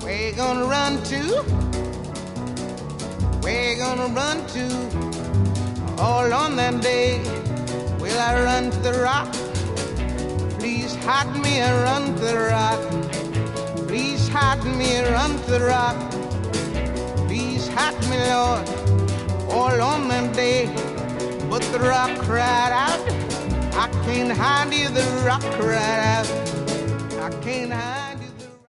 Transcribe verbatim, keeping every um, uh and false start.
Where you gonna run to? Where you gonna run to? All on that day, will I run to the rock? Please hide me and run to the rock. Please hide me and run to the rock. Please hide me, Lord, all on that day. But the rock cried out, I can't hide you. The rock cried out, I can't hide.